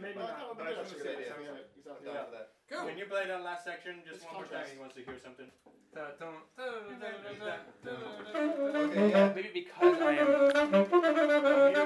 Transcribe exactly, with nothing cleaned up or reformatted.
maybe Well, I not. thought But I maybe just that's want a to good see idea. what Yeah, it he's out I'm there. down for that. Cool. Can you play that last section just It's one more time? contrast. He wants to hear something. Da- dun- da- da- da- da- da- da- Okay, yeah. Maybe because I am. You